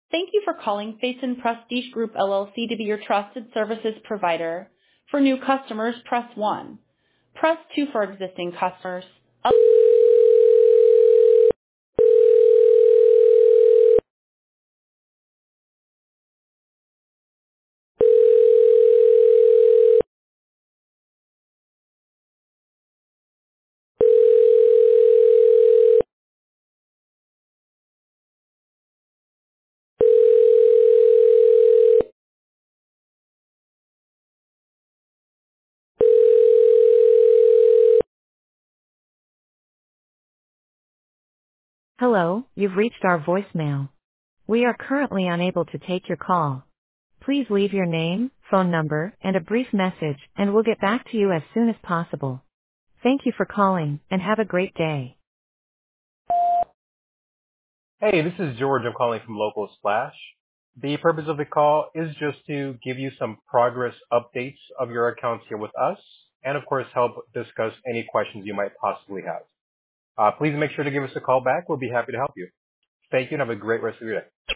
Thank you for calling Faison Prestige Group LLC to be your trusted services provider. For new customers, press 1. Press 2 for existing customers. Hello, you've reached our voicemail. We are currently unable to take your call. Please leave your name, phone number, and a brief message, and we'll get back to you as soon as possible. Thank you for calling, and have a great day. Hey, this is George. I'm calling from Local Splash. The purpose of the call is just to give you some progress updates of your accounts here with us, and of course help discuss any questions you might possibly have. Please make sure to give us a call back. We'll be happy to help you. Thank you and have a great rest of your day.